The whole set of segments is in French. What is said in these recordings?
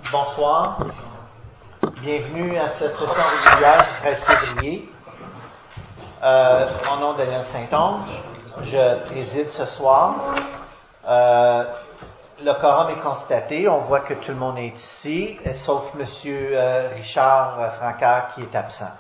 Bonsoir. Bienvenue à cette session régulière du 13 février. Mon nom est Daniel Saint-Onge. Je préside ce soir. Le quorum est constaté. On voit que tout le monde est ici, sauf M. Richard Francaire qui est absent.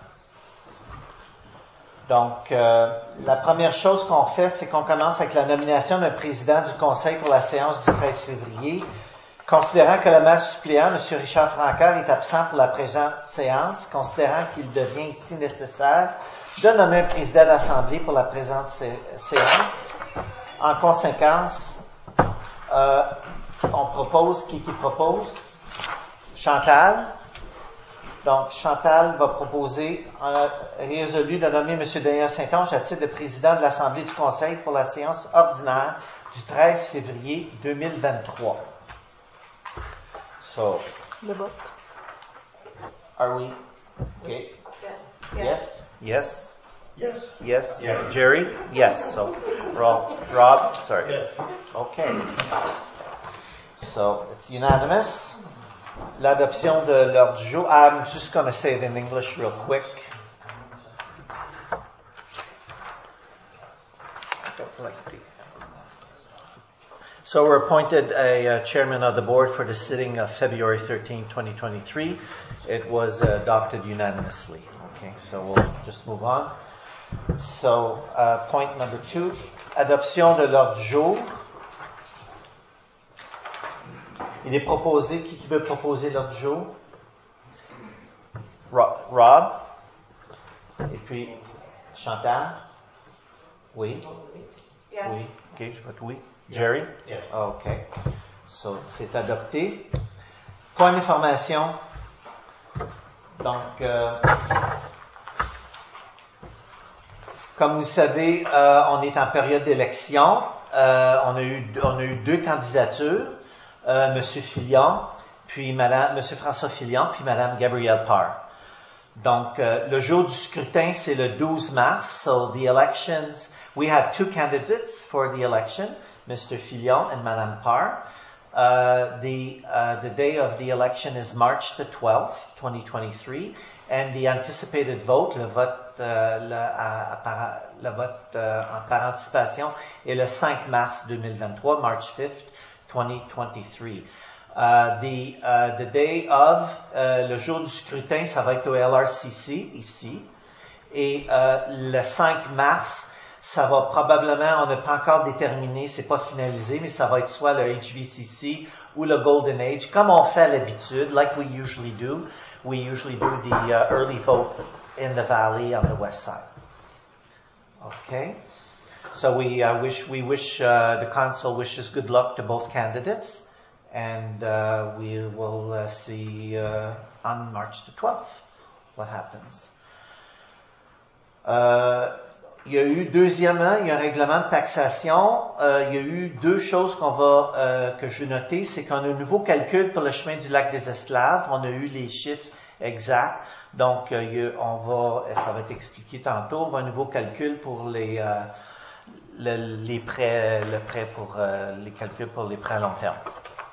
Donc, la première chose qu'on fait, c'est qu'on commence avec la nomination d'un président du Conseil pour la séance du 13 février. Considérant que le maire suppléant, M. Richard Francaire, est absent pour la présente séance, considérant qu'il devient ici nécessaire de nommer un président d'Assemblée pour la présente séance, en conséquence, on propose, qui propose? Chantal. Donc, Chantal va proposer, résolu de nommer M. Daniel Saint-Onge à titre de président de l'Assemblée du Conseil pour la séance ordinaire du 13 février 2023. So, are we okay? Yes. Yes. Yes. Yes. Yeah. Jerry? Yes. So, Rob? Sorry. Yes. Okay. So, it's unanimous. L'adoption de l'ordre du jour. I'm just going to say it in English real quick. So we're appointed a chairman of the board for the sitting of February 13, 2023. It was adopted unanimously. Okay, so we'll just move on. So, point number 2, adoption de l'ordre du jour. Il est proposé, qui veut proposer l'ordre du jour? Rob? Et puis, Chantal? Oui? Yes. Oui. Ok, je vote oui. Jerry? Yes. Okay. So, c'est adopté. Point d'information. Donc, comme vous savez, on est en période d'élection. On a eu 2 candidatures. Monsieur Filion, puis Monsieur François Filion, puis Madame Gabrielle Parr. Donc, le jour du scrutin, c'est le 12 mars. So, the elections, we had 2 candidates for the election, Mr. Filion and Madame Parr. The day of the election is March the 12th, 2023, and the anticipated vote, le vote par anticipation, est le 5 mars 2023, March 5th, 2023. The day of, le jour du scrutin, ça va être au LRCC, ici. Et le 5 mars, ça va probablement, on n'a pas encore déterminé, c'est pas finalisé, mais ça va être soit le HVCC ou le Golden Age, comme on fait à l'habitude, like we usually do. We usually do the early vote in the valley on the west side. Okay? So we wish the council wishes good luck to both candidates, and we will see on March the 12th what happens. Il y a eu, deuxièmement, il y a un règlement de taxation. Il y a eu 2 choses que je vais noter. C'est qu'on a un nouveau calcul pour le chemin du lac des Esclaves. On a eu les chiffres exacts. Donc, ça va être expliqué tantôt. On a un nouveau calcul pour les prêts, les calculs pour les prêts à long terme.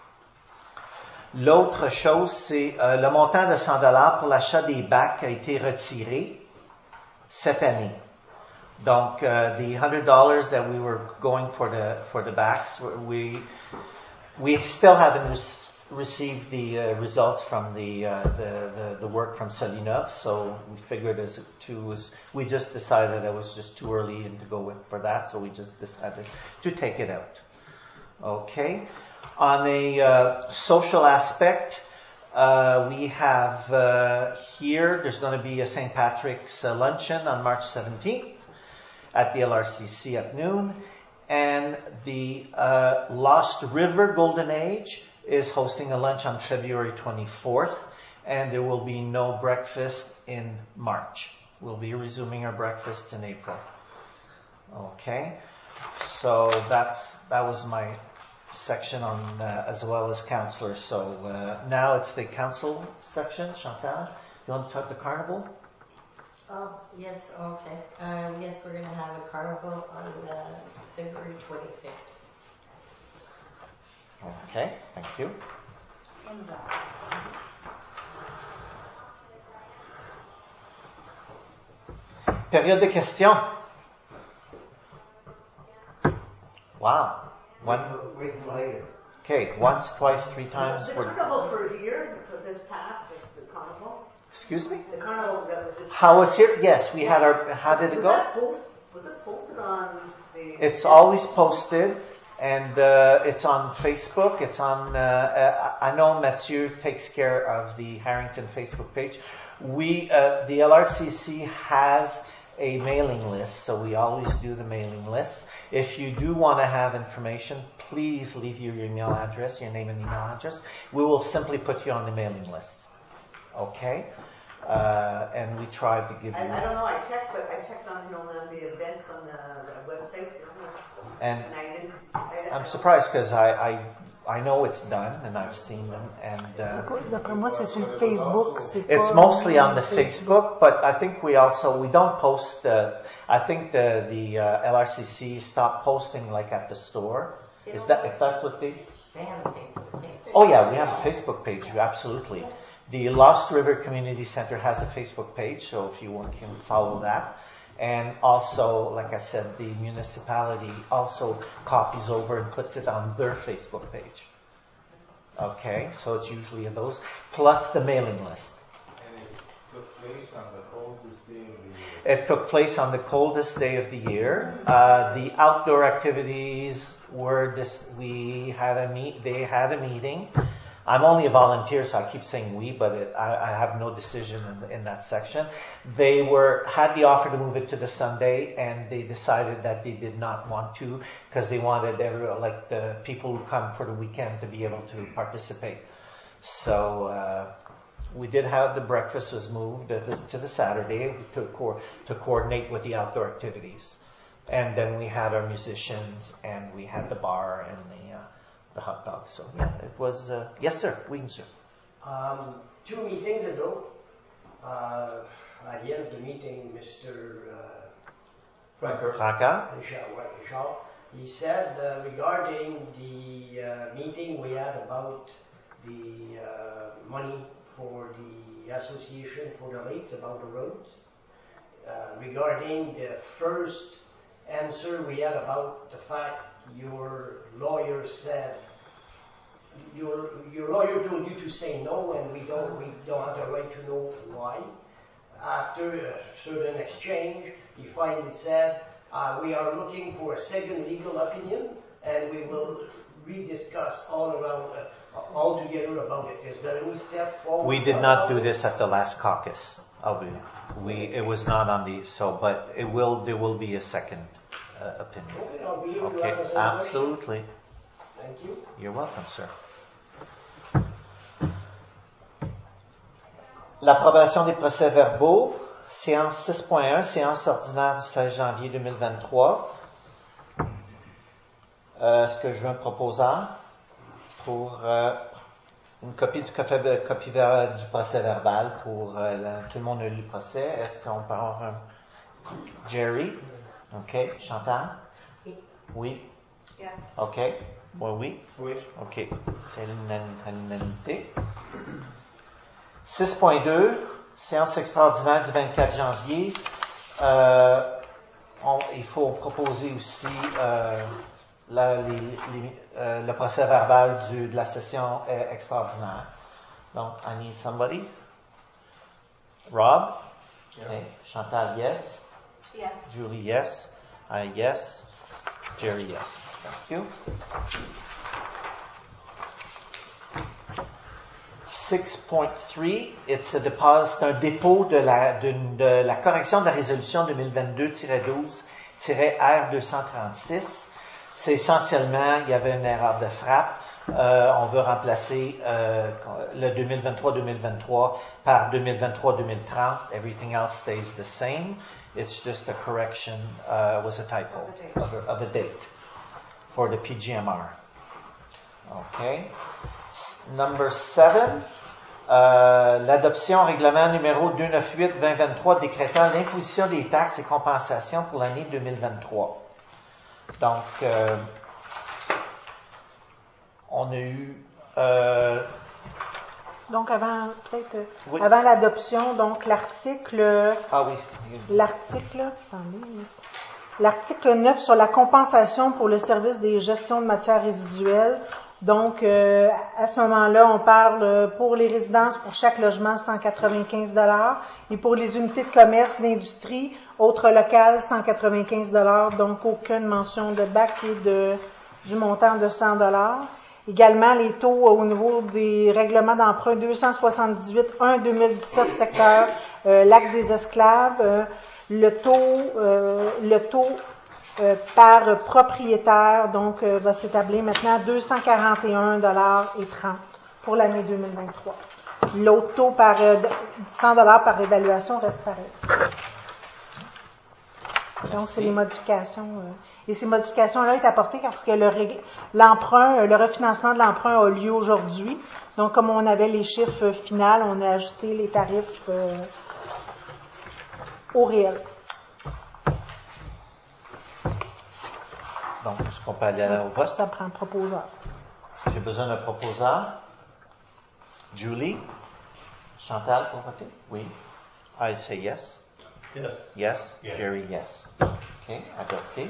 L'autre chose, c'est le montant de $100 pour l'achat des bacs a été retiré cette année. Donc, the $100 that we were going for the backs, we still haven't received the results from the work from Solinov, so we figured we just decided it was just too early to go for that, so we just decided to take it out. Okay. On a social aspect, we have here, there's going to be a St. Patrick's luncheon on March 17th. At the LRCC at noon, and the Lost River Golden Age is hosting a lunch on February 24th, and there will be no breakfast in March. We'll be resuming our breakfasts in April. Okay, so that was my section on as well as counselors. So now it's the council section. Chantal, you want to talk the carnival? Oh, yes, okay. Yes, we're going to have a carnival on February 25th. Okay, thank you. Période de questions. Wow. One. Wait until later. Okay, once, twice, three times. The carnival for here, for this past, the carnival. Excuse me? The carnival that was just. How was here? Yes, we had our. How did it go? Was it posted on the? It's always posted, and it's on Facebook. It's on. I know Mathieu takes care of the Harrington Facebook page. The LRCC has a mailing list, so we always do the mailing list. If you do want to have information, please leave your email address, your name and email address. We will simply put you on the mailing list. Okay? And we try to give you. I don't know. I checked on on the events on the website, and I didn't. I'm surprised because I know it's done and I've seen them, and D'après moi, c'est sur Facebook. it's mostly on the Facebook, but I think we don't post. I think the LRCC stopped posting like at the store. If that's what they? They have a Facebook page. Oh yeah, we have a Facebook page. Absolutely. The Lost River Community Center has a Facebook page, so if you want, you can follow that. And also, like I said, the municipality also copies over and puts it on their Facebook page. Okay, so it's usually those, plus the mailing list. And it took place on the coldest day of the year. It took place on the coldest day of the year. The outdoor activities were they had a meeting. I'm only a volunteer, so I keep saying we, but I have no decision in that section. They had the offer to move it to the Sunday, and they decided that they did not want to because they wanted the people who come for the weekend to be able to participate. So we did have the breakfast was moved to the Saturday to coordinate with the outdoor activities, and then we had our musicians and we had the bar and the hot dogs. So yeah, it was. Yes, sir. We can, sir. 2 meetings ago, at the end of the meeting, Mr. Franca. Richard, he said regarding the meeting we had about the money for the association for the lakes, about the roads, regarding the first answer we had about the fact your lawyer said your lawyer told you to say no, and we don't have the right to know why. After a certain exchange, he finally said, we are looking for a second legal opinion, and we will rediscuss all together about it. Is there any step forward? We did not do this at the last caucus. It was not on but there will be a second opinion. Okay, absolutely. Thank you. You're welcome, sir. L'approbation des procès-verbaux, séance 6.1, séance ordinaire du 16 janvier 2023. Est-ce que je veux un proposeur pour une copie du procès-verbal pour tout le monde a lu le procès? Est-ce qu'on peut avoir un Jerry? OK. Chantal? Oui. Yes. OK. Moi, oui. Oui. OK. C'est l'unanimité. 6.2, séance extraordinaire du 24 janvier. Il faut proposer aussi le procès verbal de la session extraordinaire. Donc, I need somebody. Rob? Yeah. Okay. Chantal, yes. Yes. Julie, yes. I, yes. Jerry, yes. Thank you. 6.3, c'est un dépôt de la correction de la résolution 2022-12-R236. C'est essentiellement, il y avait une erreur de frappe. On veut remplacer le 2023-2023 par 2023-2030. Everything else stays the same. It's just a correction, was a typo of a date for the PGMR. Okay. Number 7, l'adoption règlement numéro 298-2023 décrétant l'imposition des taxes et compensations pour l'année 2023. Donc, on a eu Donc, avant Oui. l'adoption, donc l'article, Ah oui. l'article 9 sur la compensation pour le service des gestions de matières résiduelles. Donc, à ce moment-là, on parle pour les résidences, pour chaque logement, 195 $, et pour les unités de commerce, d'industrie, autres locales, 195 $. Donc, aucune mention de BAC et du montant de 100 $. Également, les taux au niveau des règlements d'emprunt 278-1-2017, secteur Lac des Esclaves, le taux par propriétaire, donc, va s'établir maintenant à 241,30 $ pour l'année 2023. L'autre taux par 100 $ par évaluation reste pareil. Donc, c'est les modifications. Et ces modifications-là sont apportées parce que le refinancement de l'emprunt a lieu aujourd'hui. Donc, comme on avait les chiffres finaux, on a ajouté les tarifs au réel. Donc, est-ce qu'on peut aller au vote? Ça prend un proposeur. J'ai besoin d'un proposeur. Julie? Chantal pour voter? Oui. I say yes. Yes. Yes. Yeah. Jerry, yes. OK, adopté.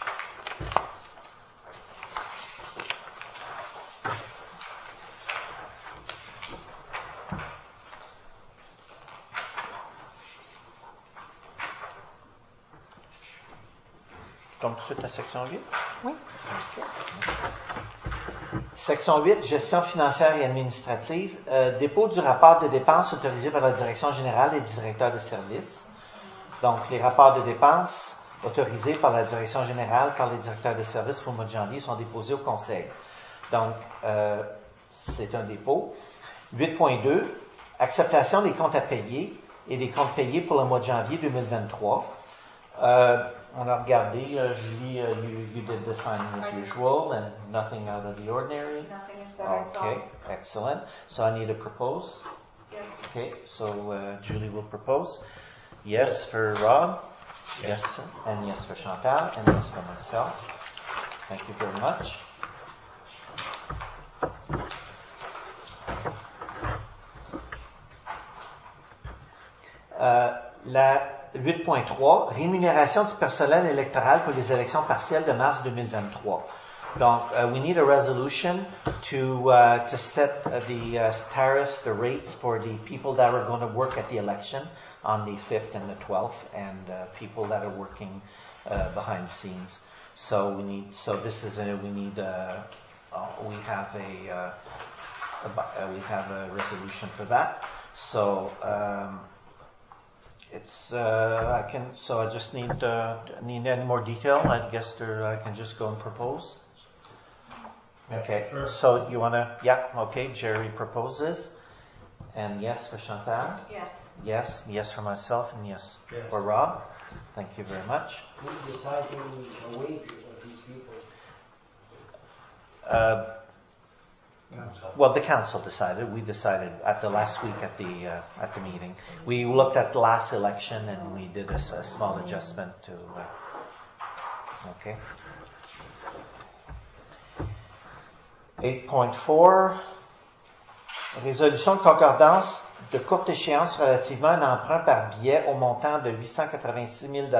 Donc, tout de suite à section 8? Oui. OK. Section 8, gestion financière et administrative. Dépôt du rapport de dépenses autorisé par la direction générale et directeur de service. Donc, les rapports de dépenses autorisés par la direction générale, par les directeurs de service pour le mois de janvier sont déposés au conseil. Donc, c'est un dépôt. 8.2, acceptation des comptes à payer et des comptes payés pour le mois de janvier 2023. On a regardé, Julie, you did the signing as usual and nothing out of the ordinary. Nothing that I saw. Okay, excellent. So I need to propose. Yes. Okay, so Julie will propose. Yes for Rob. Yes, and yes for Chantal, and yes for myself. Thank you very much. La 8.3, rémunération du personnel électoral pour les élections partielles de mars 2023. Donc, we need a resolution to set the tariffs, the rates for the people that are going to work at the election on the 5th and the 12th, and people that are working behind the scenes. So we have a resolution for that. So I just need any more detail. I guess I can just go and propose. Okay. Sure. So you wanna? Yeah. Okay. Jerry proposes, and yes for Chantal. Yes. Yes for myself, and yes Yes. for Rob. Thank you very much. Who's deciding the wages of these people? Well, the council decided. We decided at the last week at the meeting. We looked at the last election and we did a small adjustment to. Okay. 8.4. Résolution de concordance de courte échéance relativement à un emprunt par billet au montant de $886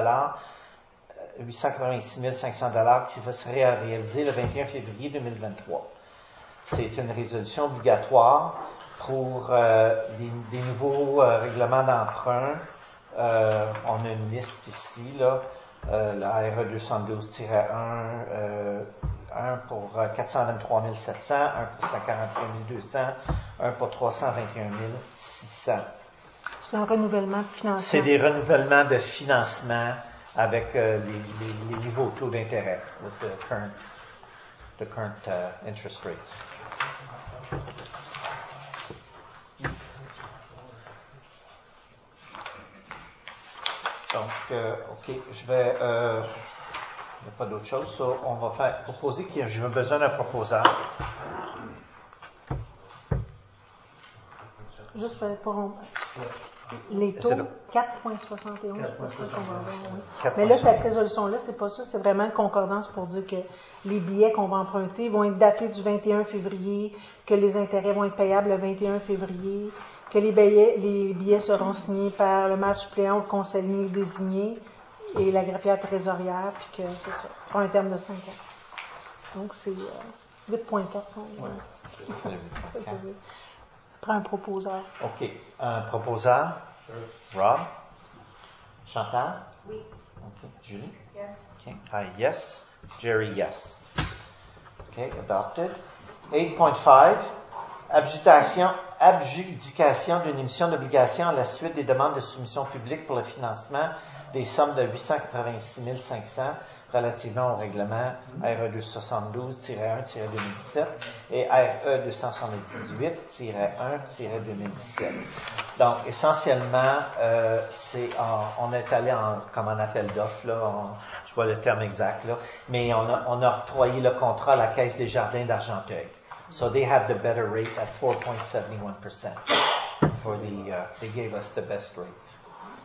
500 qui va se réaliser le 21 février 2023. C'est une résolution obligatoire pour des nouveaux règlements d'emprunt. On a une liste ici, là, la RE 212-1, un pour 423 700, un pour 143 200, un pour 321 600. C'est un renouvellement de financement. C'est des renouvellements de financement avec les nouveaux taux d'intérêt, with the current interest rates. Donc, OK, je vais... il n'y a pas d'autre chose. So, on va proposer que j'ai besoin d'un proposeur. Juste pour Les taux, C'est le- 4,71. 4,71. Mais là, cette résolution-là, c'est pas ça. C'est vraiment une concordance pour dire que les billets qu'on va emprunter vont être datés du 21 février, que les intérêts vont être payables le 21 février, que les billets seront signés par le maire suppléant ou le conseiller désigné et la greffière trésorière, puis que c'est ça, pour un terme de 5 ans. Donc, c'est 8,4. C'est le 8.4. Prends un proposeur. OK. Un proposeur? Rob? Chantal? Oui. OK. Julie? Yes. OK. Yes. Jerry, yes. OK. Adopted. 8.5. Adjudication d'une émission d'obligation à la suite des demandes de soumission publique pour le financement des sommes de 886 500 relativement au règlement RE 272-1-2017 et RE 278-1-2017. Donc, essentiellement, on est allé comme en appel d'offres, là, je vois le terme exact, là, mais on a octroyé le contrat à la Caisse des Jardins d'Argenteuil. So they had the better rate at 4.71% for they gave us the best rate.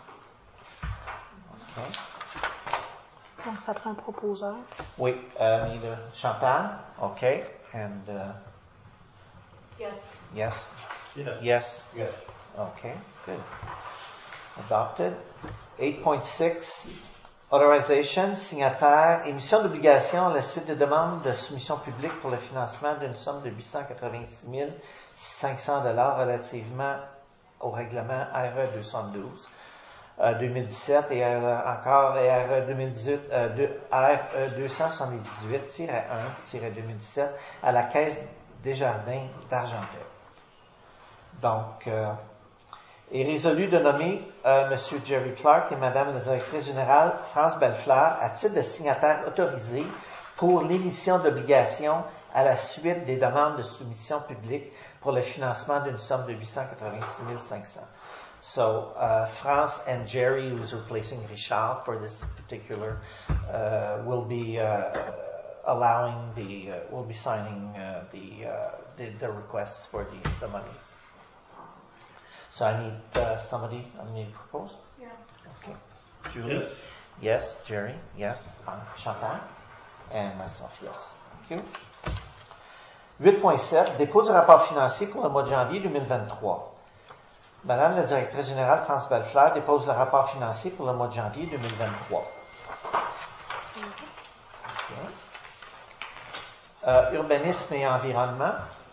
Okay. Donc, ça prend un proposeur. Oui, Chantal? Okay. And, Yes. yes? Yes. Yes? Yes. Okay, good. Adopted. 8.6. Authorization, signataire, émission d'obligation à la suite de demandes de soumission publique pour le financement d'une somme de 886 500 $ relativement au règlement RE 212 2017 et encore RE 2018 RE 278-1-2017 à la Caisse des Jardins d'Argenteuil. Donc, est résolu de nommer M. Jerry Clark et Mme la directrice générale France Bellefleur à titre de signataire autorisé pour l'émission d'obligations à la suite des demandes de soumission publique pour le financement d'une somme de 886 500. So, France and Jerry, who's replacing Richard for this particular, will be will be signing the requests for the monies. So I need somebody to propose? Yeah. Okay. Julie? Yes. Yes. Jerry? Yes. Chantal? And myself, yes. Thank you. 8.7. Dépôt du rapport financier pour le mois de janvier 2023. Madame la directrice générale France Bellefleur dépose le rapport financier pour le mois de janvier 2023. Okay. Urbanisme et environnement.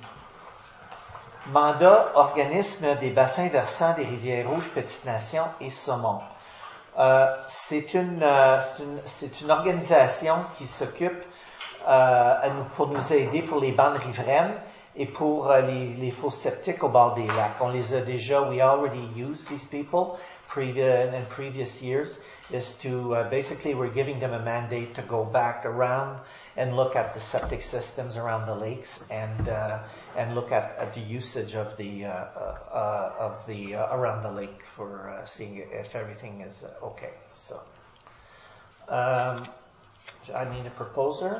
Mandat, organisme des bassins versants des rivières Rouges, Petite Nation et Saumon. C'est une organisation qui s'occupe pour nous aider pour les bandes riveraines et pour les fosses septiques au bord des lacs. On les a déjà, we already used these people in previous years, is to basically we're giving them a mandate to go back around and look at the septic systems around the lakes and look at the usage of the around the lake for seeing if everything is okay. So, I need a proposer.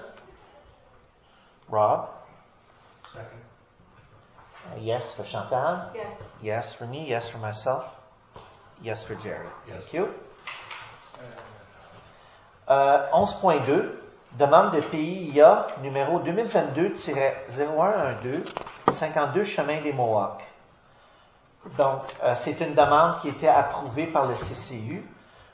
Rob? Second. Yes for Chantal? Yes. Yes for me. Yes for myself. Yes for Jerry. Yes. Thank you. 11.2. Demande de PIA numéro 2022-0112, 52 chemin des Mohawks. Donc, c'est une demande qui était approuvée par le CCU.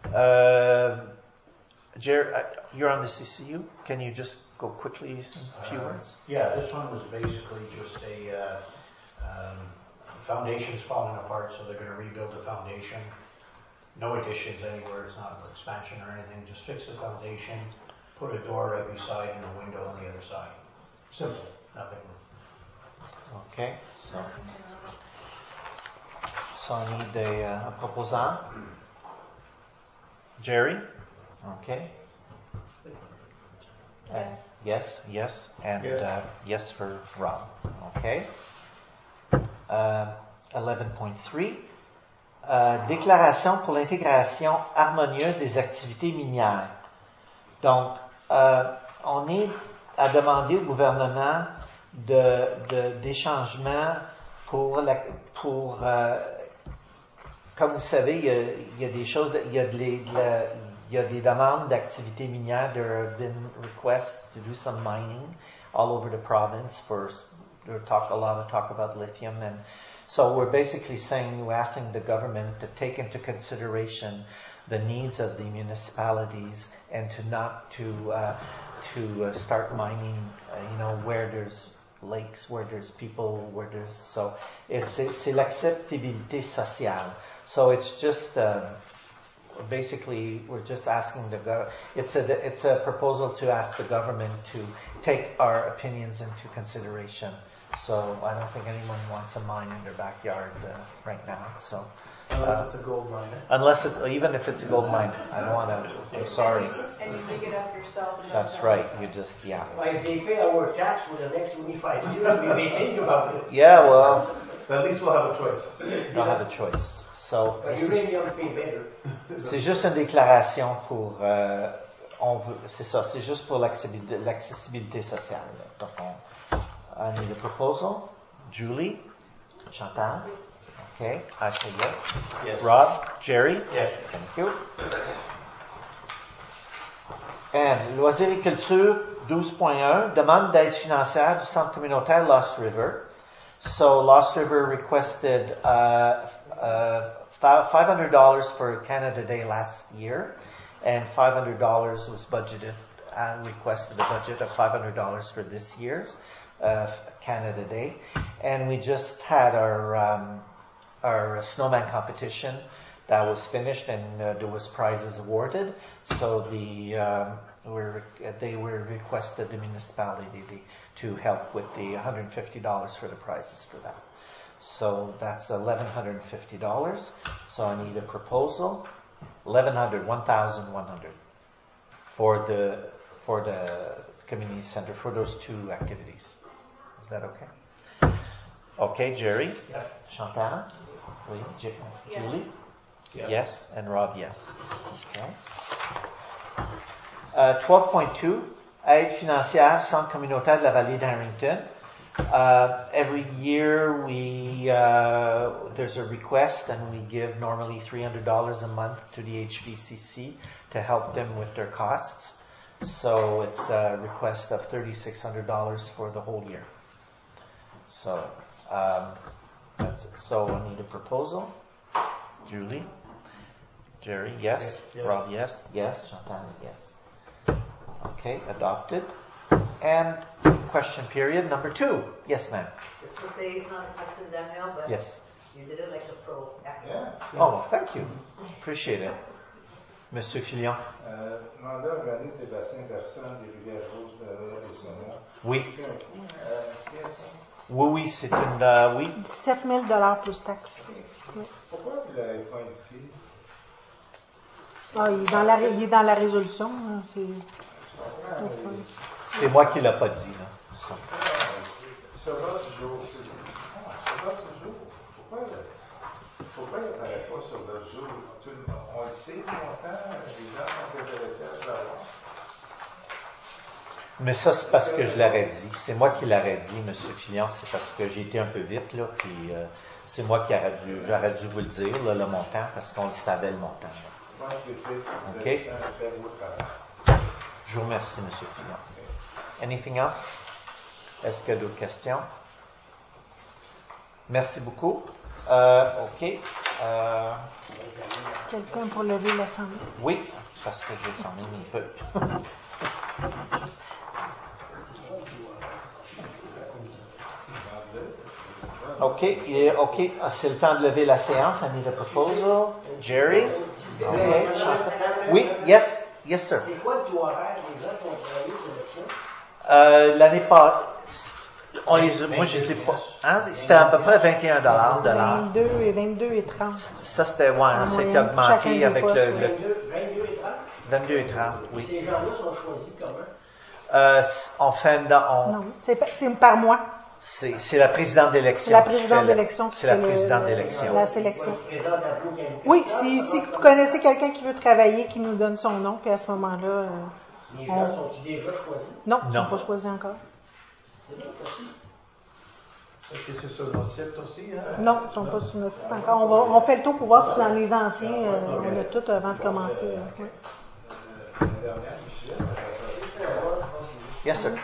Jerry, you're on the CCU. Can you just go quickly in a few words? Yeah, this one was basically just a foundation's falling apart, so they're going to rebuild the foundation. No additions anywhere. It's not an expansion or anything. Just fix the foundation, put a door right beside and a window on the other side. Simple, nothing. Okay, so I need a proposant. Jerry? Okay. Yes, and Yes. yes for Rob. Okay. 11.3. Déclaration pour l'intégration harmonieuse des activités minières. Donc, on est à demander au gouvernement des changements pour comme vous savez, il y a des choses, il y a des demandes d'activités minières. There have been requests to do some mining all over the province a lot of talk about lithium, and so we're basically we're asking the government to take into consideration the needs of the municipalities and to start mining, where there's lakes, where there's people, so c'est l'acceptabilité sociale. So it's just basically we're just asking it's a proposal to ask the government to take our opinions into consideration. So I don't think anyone wants a mine in their backyard right now. So Unless it's a gold mine. Even if it's a gold mine, I don't want to. I'm sorry. And you dig it up yourself. And That's right. You just If they pay our tax for the next 25 years, we may think about it. Yeah, well, But at least we'll have a choice. you'll have a choice. So But you really ought to pay better. c'est juste une déclaration pour. C'est ça. C'est juste pour l'accessibilité sociale. Donc, I need a proposal. Julie, Chantal. Okay, I say yes. Yes. Rob, Jerry. Yes. Thank you. And loisirs et culture 12.1, demande d'aide financière du centre communautaire Lost River. So Lost River requested $500 for Canada Day last year, and $500 was budgeted. Requested a budget of $500 for this year's Canada Day, and we just had our snowman competition that was finished, and there was prizes awarded. So they were requested the municipality to help with the $150 for the prizes for that. So that's $1,150. So I need a proposal. $1,100 for the community center for those two activities. Is that okay? Okay, Jerry. Yeah. Chantal. Oui. Julie. Yeah. Yes, and Rob, yes. Okay. 12.2, aide financière, Centre communautaire de la vallée d'Harrington. Every year there's a request, and we give normally $300 a month to the HVCC to help them with their costs. So it's a request of $3,600 for the whole year. So that's it. So I need a proposal. Julie? Jerry, yes. Yes. Rob, yes. Yes. Chantal, yes. Okay, adopted. And question period number 2. Yes, ma'am. Just to say it's not a question, Danielle, but Yes. you did it like a pro. Excellent. Yeah. Oh, thank you. Appreciate it. Monsieur Filion. Mandat organisé Sébastien Personne des Rivières-Rouges de la Vallée des Saumons. Oui. Est-ce qu'il y a un coût? Quels sont? Oui, c'est une... oui. 17 000 plus taxes. Oui. Pourquoi vous ne l'avez pas indiqué? Ah, il est dans la résolution. Hein, C'est moi qui l'ai pas dit, là. Ça. Sur votre jour, pourquoi il n'apparaît pas sur votre jour? On le sait longtemps, les gens sont intéressés à savoir. Mais ça, c'est parce que je l'aurais dit. C'est moi qui l'aurais dit, Monsieur Filion. C'est parce que j'ai été un peu vite, là, puis c'est moi qui j'aurais dû vous le dire, là, le montant, parce qu'on le savait, le montant. Là. OK. Je vous remercie, Monsieur Filion. Anything else? Est-ce qu'il y a d'autres questions? Merci beaucoup. OK. Quelqu'un pour lever l'Assemblée? Oui, parce que j'ai fermé mes feuilles. OK, OK, c'est le temps de lever la séance. I need a proposal. Jerry? Okay. Oui, yes, sir. C'est quoi le taux horaire des gens qui ont travaillé sur l'élection? L'année passée, moi je sais pas. Hein? C'était à peu près $21 de l'heure. 22 et 30. Ça c'était En c'était moyenne, chacun augmenté des avec postes, le 22 et 30? 22 et 30, oui. Ces gens-là sont choisis comment? Non, c'est par mois. C'est la présidente d'élection. C'est la présidente d'élection. C'est la présidente d'élection. La sélection. Ils se présentent à vous quelqu'un. Oui, si vous connaissez quelqu'un qui veut travailler, qui nous donne son nom, puis à ce moment-là, Les gens sont-ils déjà choisis? non, ils ne Non. sont pas choisis encore. C'est bien possible. Est-ce que c'est sur notre site aussi? Hein? Non, ils ne sont pas sur notre site encore. On fait le tour pour voir si dans les anciens, on a tout avant de commencer. Oui. Yes, sir.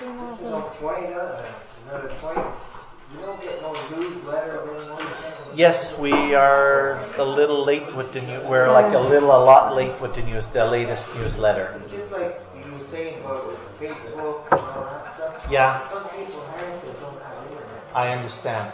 Yes, we are a little late with the new. We're like a lot late with the news, the latest newsletter. Just like you were saying about Facebook and all that stuff. Yeah, Some people have it, don't have internet. I understand.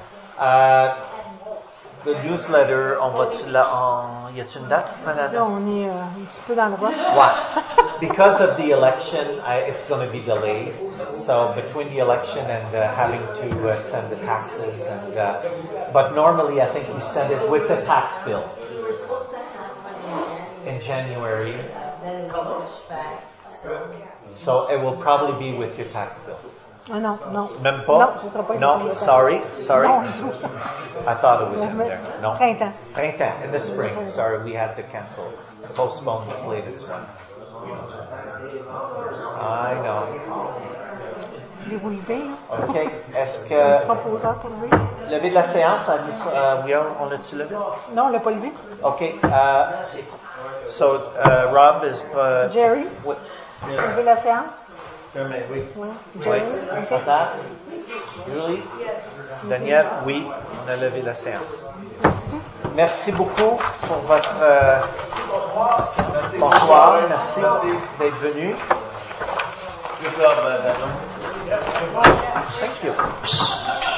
The newsletter, on va-tu y a-t-il une date? Là, on est un petit peu dans le rush. What? Because of the election, it's going to be delayed. So between the election and having to send the taxes, and but normally I think we send it with the tax bill We were supposed to have one in January. then it was pushed back. So it will probably be with your tax bill. Ah non, non. Même pas? Non, ce sera pas No, inclus. sorry. Non. I thought it was in there. No. Printemps. Printemps, in the spring. Sorry, we had to postpone this latest one. I know. Voulez-vous lever, là? OK. Est-ce que... Proposeur pour lever? Lever de la séance, on l'a-tu levé? Non, on l'a pas levé. OK. So, Rob is... Jerry? What? Lever la séance? Oui. Oui. Oui. Jerry? OK. Attends. Julie? Daniel? Oui. On a levé la séance. Merci. Merci beaucoup pour votre... Bonsoir. Merci d'être venu. Thank you.